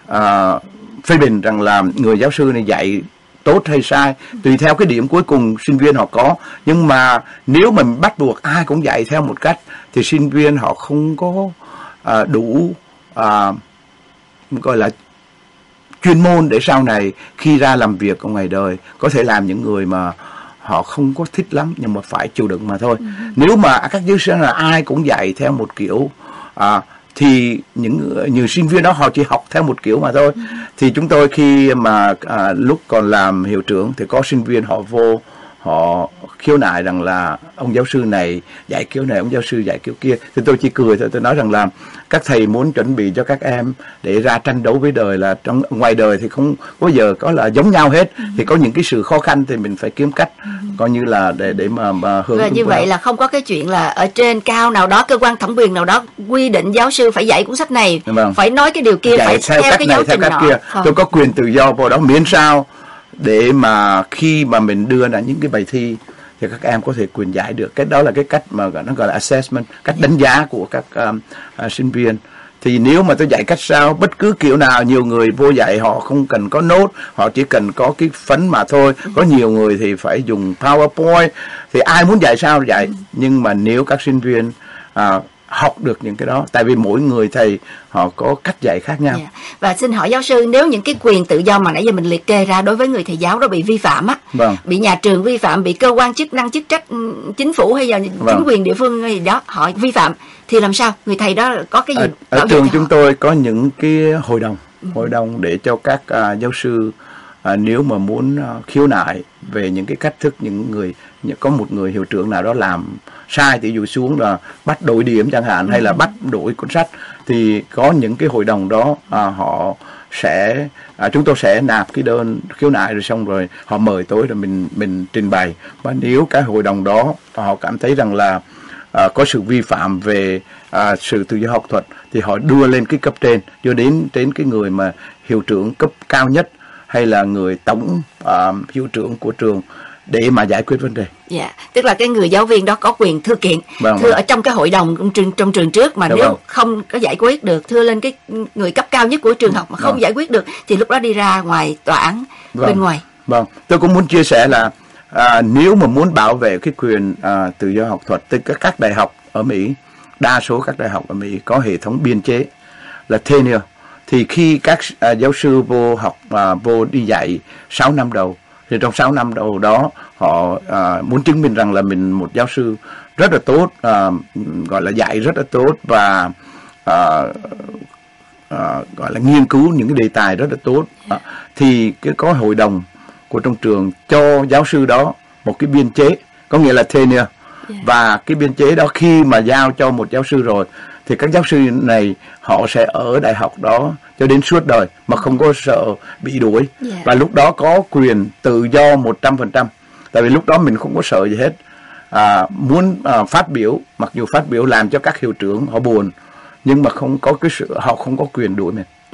S2: à, phê bình rằng là người giáo sư này dạy tốt hay sai, tùy theo cái điểm cuối cùng sinh viên họ có. Nhưng mà nếu mình bắt buộc ai cũng dạy theo một cách thì sinh viên họ không có à, đủ à, gọi là chuyên môn để sau này khi ra làm việc ở ngoài đời có thể làm những người mà họ không có thích lắm, nhưng mà phải chịu đựng mà thôi. Ừ. Nếu mà các giáo sư là ai cũng dạy theo một kiểu à, thì những nhiều sinh viên đó họ chỉ học theo một kiểu mà thôi. Ừ. Thì chúng tôi khi mà à, lúc còn làm hiệu trưởng thì có sinh viên họ vô họ khiếu nại rằng là ông giáo sư này dạy kiểu này, ông giáo sư dạy kiểu kia. Thì tôi chỉ cười thôi, tôi nói rằng là các thầy muốn chuẩn bị cho các em để ra tranh đấu với đời, là trong ngoài đời thì không bao giờ có là giống nhau hết. Ừ. Thì có những cái sự khó khăn thì mình phải kiếm cách ừ. coi như là để để mà, mà hướng.
S1: Và như vậy là không có cái chuyện là ở trên cao nào đó, cơ quan thẩm quyền nào đó quy định giáo sư phải dạy cuốn sách này, vâng. phải nói cái điều kia, dạy phải theo, theo cái giáo trình
S2: nọ. Kia. Tôi có quyền tự do vào đó miễn sao để mà khi mà mình đưa ra những cái bài thi thì các em có thể quyền giải được. Cái đó là cái cách mà nó gọi là assessment, cách đánh giá của các um, uh, sinh viên. Thì nếu mà tôi dạy cách sao, bất cứ kiểu nào, nhiều người vô dạy họ không cần có nốt, họ chỉ cần có cái phấn mà thôi. Có nhiều người thì phải dùng PowerPoint, thì ai muốn dạy sao dạy. Nhưng mà nếu các sinh viên uh, học được những cái đó, tại vì mỗi người thầy họ có cách dạy khác nhau. Yeah.
S1: Và xin hỏi giáo sư, nếu những cái quyền tự do mà nãy giờ mình liệt kê ra đối với người thầy giáo đó bị vi phạm á, vâng. bị nhà trường vi phạm, bị cơ quan chức năng chức trách chính phủ hay là vâng. chính quyền địa phương gì đó họ vi phạm, thì làm sao? Người thầy đó có cái gì?
S2: Ở, ở trường chúng tôi có những cái hội đồng, ừ. hội đồng để cho các uh, giáo sư uh, nếu mà muốn uh, khiếu nại về những cái cách thức, những người có một người hiệu trưởng nào đó làm sai, thì dụ xuống là bắt đổi điểm chẳng hạn, ừ. hay là bắt đổi cuốn sách, thì có những cái hội đồng đó à, họ sẽ à, chúng tôi sẽ nạp cái đơn khiếu nại, rồi xong rồi họ mời tới rồi mình mình trình bày. Và nếu cái hội đồng đó họ cảm thấy rằng là à, có sự vi phạm về à, sự tự do học thuật thì họ đưa lên cái cấp trên, đưa đến đến cái người mà hiệu trưởng cấp cao nhất hay là người tổng à, hiệu trưởng của trường để mà giải quyết vấn đề.
S1: Dạ, yeah. Tức là cái người giáo viên đó có quyền thư kiện, vâng, thưa vâng. ở trong cái hội đồng trong trường, trong trường trước mà. Đúng nếu vâng. không có giải quyết được, thưa lên cái người cấp cao nhất của trường học mà không vâng. giải quyết được thì lúc đó đi ra ngoài tòa án vâng. bên ngoài.
S2: Vâng, tôi cũng muốn chia sẻ là à, nếu mà muốn bảo vệ cái quyền à, tự do học thuật, tức các đại học ở Mỹ, đa số các đại học ở Mỹ có hệ thống biên chế là tenure, thì khi các à, giáo sư vô học à, vô đi dạy sáu năm đầu, thì trong sáu năm đầu đó họ à, muốn chứng minh rằng là mình một giáo sư rất là tốt, à, gọi là dạy rất là tốt và à, à, gọi là nghiên cứu những cái đề tài rất là tốt, à, thì cái có hội đồng của trong trường cho giáo sư đó một cái biên chế, có nghĩa là tenure. Yeah. Và cái biên chế đó khi mà giao cho một giáo sư rồi thì các giáo sư này họ sẽ ở đại học đó cho đến suốt đời mà không có sợ bị đuổi. Yeah. Và lúc đó có quyền tự do một trăm phần trăm. Tại vì lúc đó mình không có sợ gì hết. À, muốn à, phát biểu, mặc dù phát biểu làm cho các hiệu trưởng họ buồn, nhưng mà không có cái sự, họ không có quyền đuổi mình.
S1: Ừ.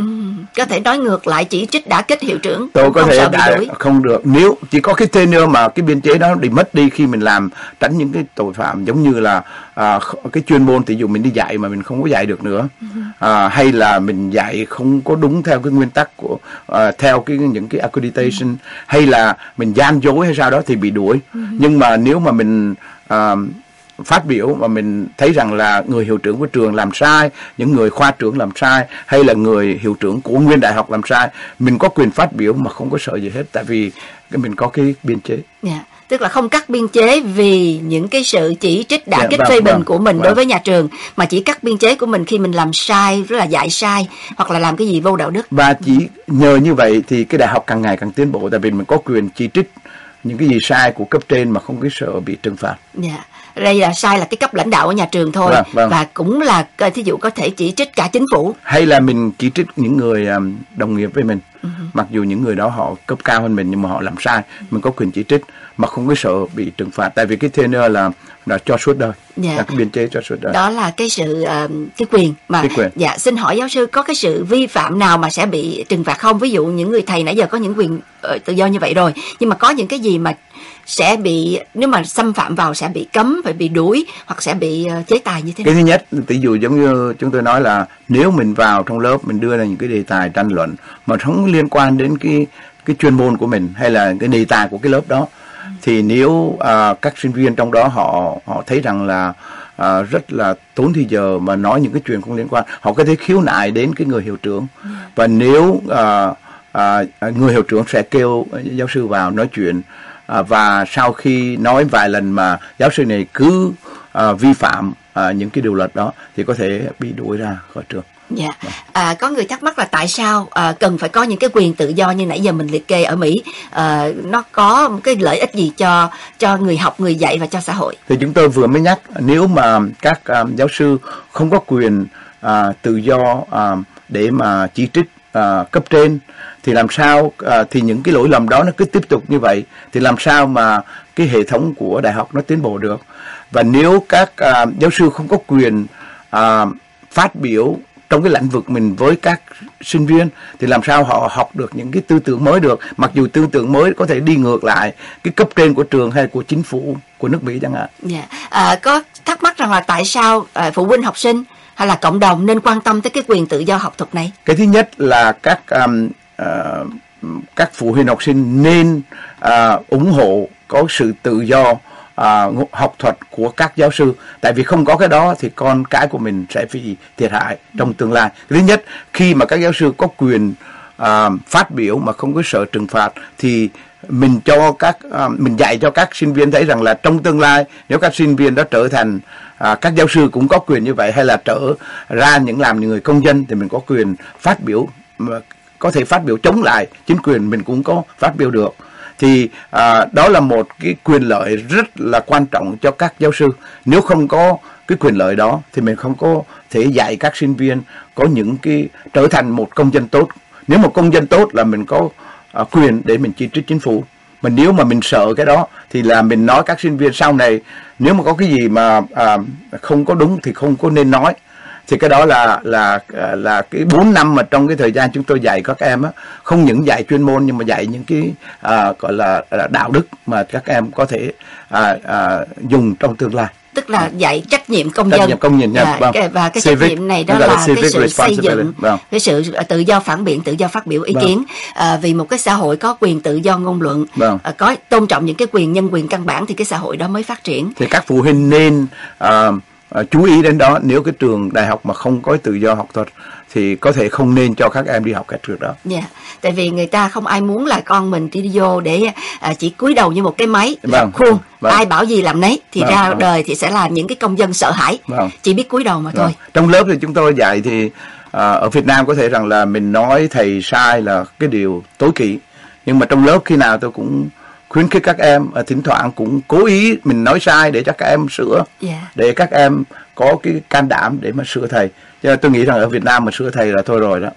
S1: Có thể nói ngược lại, chỉ trích đả kích hiệu trưởng.
S2: Tôi có
S1: không
S2: thể
S1: sợ bị
S2: đã,
S1: đuổi.
S2: không được. Nếu chỉ có cái tenure mà cái biên chế đó bị mất đi khi mình làm, tránh những cái tội phạm giống như là à, cái chuyên môn, ví dụ mình đi dạy mà mình không có dạy được nữa, à, hay là mình dạy không có đúng theo cái nguyên tắc của à, theo cái những cái accreditation, hay là mình gian dối hay sao đó thì bị đuổi. Nhưng mà nếu mà mình à, phát biểu mà mình thấy rằng là người hiệu trưởng của trường làm sai, những người khoa trưởng làm sai, hay là người hiệu trưởng của nguyên đại học làm sai, mình có quyền phát biểu mà không có sợ gì hết, tại vì mình có cái biên chế.
S1: Yeah. Tức là không cắt biên chế vì những cái sự chỉ trích đả
S2: Yeah,
S1: kích
S2: vâng,
S1: phê bình
S2: vâng,
S1: của mình
S2: vâng.
S1: đối với nhà trường, mà chỉ cắt biên chế của mình khi mình làm sai, rất là dạy sai hoặc là làm cái gì vô đạo đức.
S2: Và chỉ nhờ như vậy thì cái đại học càng ngày càng tiến bộ, tại vì mình có quyền chỉ trích những cái gì sai của cấp trên mà không có sợ bị trừng phạt.
S1: Yeah. Đây là sai là cái cấp lãnh đạo ở nhà trường thôi,
S2: Vâng, vâng.
S1: và cũng là thí dụ có thể chỉ trích cả chính phủ.
S2: Hay là mình chỉ trích những người um, đồng nghiệp với mình, uh-huh. mặc dù những người đó họ cấp cao hơn mình nhưng mà họ làm sai, mình có quyền chỉ trích mà không có sợ bị trừng phạt, tại vì cái tenure là là cho suốt đời,
S1: Yeah.
S2: là cái biên chế cho suốt đời.
S1: Đó là cái sự uh, cái quyền mà.
S2: Cái quyền.
S1: Dạ, xin hỏi giáo sư, có cái sự vi phạm nào mà sẽ bị trừng phạt không? Ví dụ những người thầy nãy giờ có những quyền uh, tự do như vậy rồi, nhưng mà có những cái gì mà sẽ bị, nếu mà xâm phạm vào sẽ bị cấm, phải bị đuổi hoặc sẽ bị uh, chế tài như thế nào?
S2: Cái thứ nhất, ví dụ giống như chúng tôi nói là nếu mình vào trong lớp mình đưa ra những cái đề tài tranh luận mà không liên quan đến cái cái chuyên môn của mình hay là cái đề tài của cái lớp đó, thì nếu uh, các sinh viên trong đó họ họ thấy rằng là uh, rất là tốn thời giờ mà nói những cái chuyện không liên quan, họ có thể khiếu nại đến cái người hiệu trưởng. Và nếu uh, uh, người hiệu trưởng sẽ kêu giáo sư vào nói chuyện, uh, và sau khi nói vài lần mà giáo sư này cứ uh, vi phạm uh, những cái điều luật đó thì có thể bị đuổi ra khỏi trường.
S1: Dạ. À, có người thắc mắc là tại sao à, cần phải có những cái quyền tự do như nãy giờ mình liệt kê ở Mỹ, à, nó có một cái lợi ích gì cho cho người học, người dạy và cho xã hội?
S2: Thì chúng tôi vừa mới nhắc, nếu mà các um, giáo sư không có quyền uh, tự do uh, để mà chỉ trích uh, cấp trên, thì làm sao uh, thì những cái lỗi lầm đó nó cứ tiếp tục như vậy, thì làm sao mà cái hệ thống của đại học nó tiến bộ được? Và nếu các uh, giáo sư không có quyền uh, phát biểu trong cái lĩnh vực mình với các sinh viên thì làm sao họ học được những cái tư tưởng mới được, mặc dù tư tưởng mới có thể đi ngược lại cái cấp trên của trường hay của chính phủ của nước Mỹ chẳng hạn.
S1: Yeah. À, có thắc mắc rằng là tại sao à, phụ huynh học sinh hay là cộng đồng nên quan tâm tới cái quyền tự do học thuật này?
S2: Cái thứ nhất là các um, uh, các phụ huynh học sinh nên uh, ủng hộ có sự tự do Uh, học thuật của các giáo sư, tại vì không có cái đó thì con cái của mình sẽ bị thiệt hại trong tương lai. Thứ nhất, khi mà các giáo sư có quyền uh, phát biểu mà không có sợ trừng phạt thì mình cho các uh, mình dạy cho các sinh viên thấy rằng là trong tương lai nếu các sinh viên đó trở thành uh, các giáo sư cũng có quyền như vậy, hay là trở ra những làm những người công dân thì mình có quyền phát biểu, mà có thể phát biểu chống lại chính quyền mình cũng có phát biểu được. Thì à, đó là một cái quyền lợi rất là quan trọng cho các giáo sư. Nếu không có cái quyền lợi đó thì mình không có thể dạy các sinh viên có những cái trở thành một công dân tốt. Nếu một công dân tốt là mình có à, quyền để mình chỉ trích chính phủ. Mà nếu mà mình sợ cái đó thì là mình nói các sinh viên sau này nếu mà có cái gì mà à, không có đúng thì không có nên nói. Thì cái đó là là là cái bốn năm mà trong cái thời gian chúng tôi dạy các em á, không những dạy chuyên môn nhưng mà dạy những cái à, gọi là, là đạo đức mà các em có thể à, à, dùng trong tương lai.
S1: Tức là dạy trách nhiệm công
S2: trách
S1: dân.
S2: Nhiệm công nhân,
S1: và,
S2: vâng.
S1: cái, và cái
S2: civic,
S1: trách nhiệm này đó là, là cái sự xây dựng, vâng. cái sự tự do phản biện, tự do phát biểu ý vâng. kiến. À, vì một cái xã hội có quyền tự do ngôn luận, vâng. à, có tôn trọng những cái quyền nhân quyền căn bản thì cái xã hội đó mới phát triển.
S2: Thì các phụ huynh nên à, À, chú ý đến đó. Nếu cái trường đại học mà không có tự do học thuật thì có thể không nên cho các em đi học cái trường đó.
S1: Dạ, yeah. Tại vì người ta không ai muốn là con mình đi vô để à, chỉ cúi đầu như một cái máy
S2: vâng.
S1: khuôn,
S2: vâng.
S1: ai bảo gì làm nấy thì vâng. ra vâng. đời thì sẽ là những cái công dân sợ hãi, vâng. chỉ biết cúi đầu mà vâng. thôi.
S2: Trong lớp thì chúng tôi dạy thì à, ở Việt Nam có thể rằng là mình nói thầy sai là cái điều tối kỵ, nhưng mà trong lớp khi nào tôi cũng khuyến khích các em, thỉnh thoảng cũng cố ý mình nói sai để cho các em sửa, yeah. để các em có cái can đảm để mà sửa thầy. Cho nên tôi nghĩ rằng ở Việt Nam mà sửa thầy là thôi rồi đó.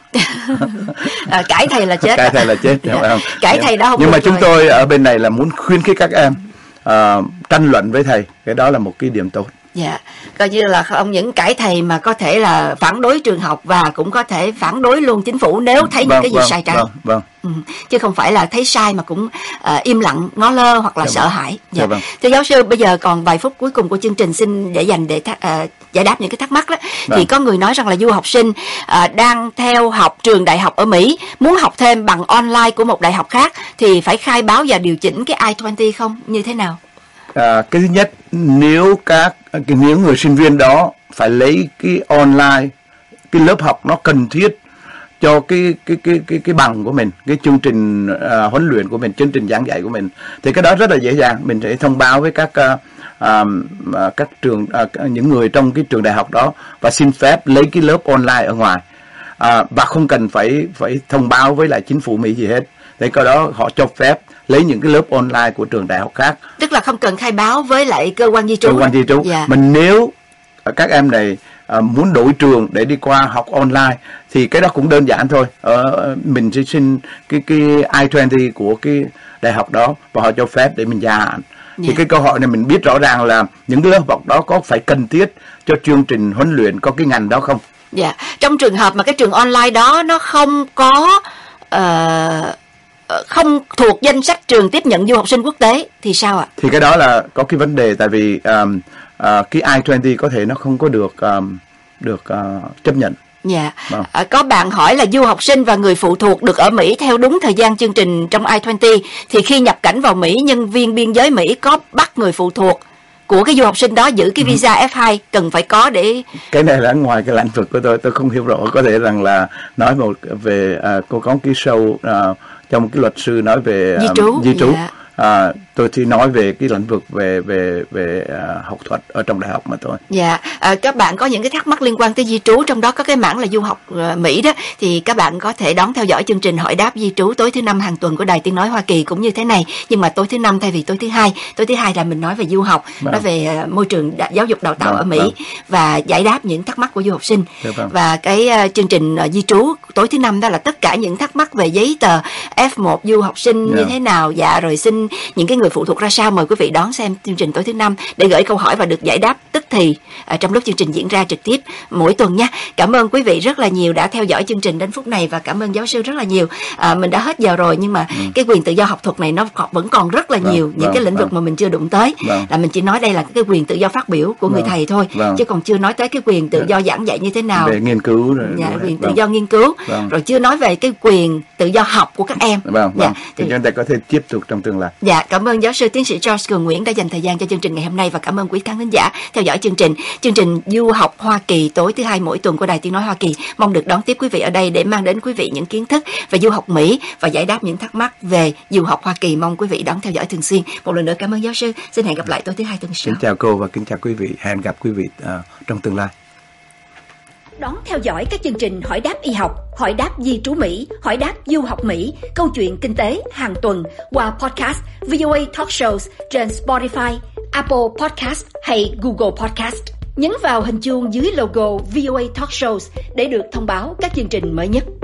S1: à, cãi thầy là chết.
S2: Cãi thầy là chết.
S1: Yeah. Không? Cãi yeah. thầy đó không.
S2: Nhưng mà
S1: rồi.
S2: Chúng tôi ở bên này là muốn khuyến khích các em uh, tranh luận với thầy, cái đó là một cái điểm tốt.
S1: Dạ, coi như là không những cãi thầy mà có thể là phản đối trường học và cũng có thể phản đối luôn chính phủ nếu thấy
S2: vâng,
S1: những cái gì
S2: vâng,
S1: sai trái.
S2: Vâng, vâng.
S1: Ừ. Chứ không phải là thấy sai mà cũng uh, im lặng, ngó lơ hoặc là dạ sợ vâng. hãi. Dạ. Dạ vâng. Thưa giáo sư, bây giờ còn vài phút cuối cùng của chương trình, xin để dành để th- uh, giải đáp những cái thắc mắc đó. Vâng. Thì có người nói rằng là du học sinh uh, đang theo học trường đại học ở Mỹ, muốn học thêm bằng online của một đại học khác thì phải khai báo và điều chỉnh cái I hai mươi không? Như thế nào?
S2: À, cái thứ nhất, nếu các nếu người sinh viên đó phải lấy cái online, cái lớp học nó cần thiết cho cái cái cái cái cái bằng của mình, cái chương trình uh, huấn luyện của mình, chương trình giảng dạy của mình, thì cái đó rất là dễ dàng. Mình sẽ thông báo với các uh, uh, các trường uh, những người trong cái trường đại học đó và xin phép lấy cái lớp online ở ngoài, uh, và không cần phải phải thông báo với lại chính phủ Mỹ gì hết. Thế cái đó họ cho phép lấy những cái lớp online của trường đại học khác. Tức
S1: là không cần khai báo với lại cơ quan di trú.
S2: Cơ quan di trú. Yeah. Mình nếu các em này uh, muốn đổi trường để đi qua học online thì cái đó cũng đơn giản thôi. Uh, mình sẽ xin cái cái I hai mươi của cái đại học đó và họ cho phép để mình gia hạn. Yeah. Thì cái câu hỏi này mình biết rõ ràng là những cái lớp học đó có phải cần thiết cho chương trình huấn luyện, có cái ngành đó không?
S1: Dạ. Yeah. Trong trường hợp mà cái trường online đó nó không có uh... không thuộc danh sách trường tiếp nhận du học sinh quốc tế thì sao ạ?
S2: Thì cái đó là có cái vấn đề, tại vì um, uh, cái I hai mươi có thể nó không có được um, được uh, chấp nhận.
S1: Dạ. Vâng. À, có bạn hỏi là du học sinh và người phụ thuộc được ở Mỹ theo đúng thời gian chương trình trong I hai mươi, thì khi nhập cảnh vào Mỹ, nhân viên biên giới Mỹ có bắt người phụ thuộc của cái du học sinh đó giữ cái visa ừ. F hai cần phải có để...
S2: Cái này là ngoài cái lĩnh vực của tôi, tôi không hiểu rõ. Có thể rằng là nói một về uh, cô có cái show uh, trong cái luật sư nói về
S1: di trú,
S2: um, di trú.
S1: Dạ.
S2: À, tôi chỉ nói về cái lĩnh vực về về về uh, học thuật ở trong đại học mà thôi.
S1: Dạ, à, các bạn có những cái thắc mắc liên quan tới di trú, trong đó có cái mảng là du học uh, Mỹ đó, thì các bạn có thể đón theo dõi chương trình Hỏi đáp di trú tối thứ năm hàng tuần của Đài Tiếng nói Hoa Kỳ cũng như thế này, nhưng mà tối thứ năm thay vì tối thứ hai. Tối thứ hai là mình nói về du học, vâng. nói về uh, môi trường đa, giáo dục đào tạo vâng, ở Mỹ vâng. và giải đáp những thắc mắc của du học sinh. Dạ, vâng. Và cái uh, chương trình uh, di trú tối thứ năm đó là tất cả những thắc mắc về giấy tờ F một du học sinh yeah. như thế nào, dạ rồi xin những cái người phụ thuộc ra sao. Mời quý vị đón xem chương trình tối thứ năm để gửi câu hỏi và được giải đáp tức thì à, trong lúc chương trình diễn ra trực tiếp mỗi tuần nha. Cảm ơn quý vị rất là nhiều đã theo dõi chương trình đến phút này và cảm ơn giáo sư rất là nhiều. À, mình đã hết giờ rồi nhưng mà ừ. cái quyền tự do học thuật này nó còn, vẫn còn rất là vâng, nhiều những vâng, cái lĩnh vực vâng. mà mình chưa đụng tới. Vâng. Là mình chỉ nói đây là cái quyền tự do phát biểu của vâng. người thầy thôi, vâng. chứ còn chưa nói tới cái quyền tự do giảng dạy như thế nào,
S2: về nghiên cứu rồi,
S1: dạ, quyền
S2: vâng.
S1: tự do nghiên cứu,
S2: vâng.
S1: rồi chưa nói về cái quyền tự do học của các em.
S2: Vâng, dạ. vâng. Thì chúng ta có thể tiếp tục trong tương lai.
S1: Dạ, cảm ơn giáo sư tiến sĩ George Cường Nguyễn đã dành thời gian cho chương trình ngày hôm nay và cảm ơn quý khán thính giả theo dõi chương trình. Chương trình Du học Hoa Kỳ tối thứ hai mỗi tuần của Đài Tiếng nói Hoa Kỳ mong được đón tiếp quý vị ở đây để mang đến quý vị những kiến thức về du học Mỹ và giải đáp những thắc mắc về du học Hoa Kỳ. Mong quý vị đón theo dõi thường xuyên. Một lần nữa cảm ơn giáo sư. Xin hẹn gặp lại tối thứ hai tuần sau.
S2: Kính chào cô và kính chào quý vị. Hẹn gặp quý vị uh, trong tương lai.
S1: Đón theo dõi các chương trình Hỏi đáp y học, Hỏi đáp di trú Mỹ, Hỏi đáp du học Mỹ, Câu chuyện kinh tế hàng tuần qua podcast vê o a Talk Shows trên Spotify, Apple Podcast hay Google Podcast. Nhấn vào hình chuông dưới logo vê o a Talk Shows để được thông báo các chương trình mới nhất.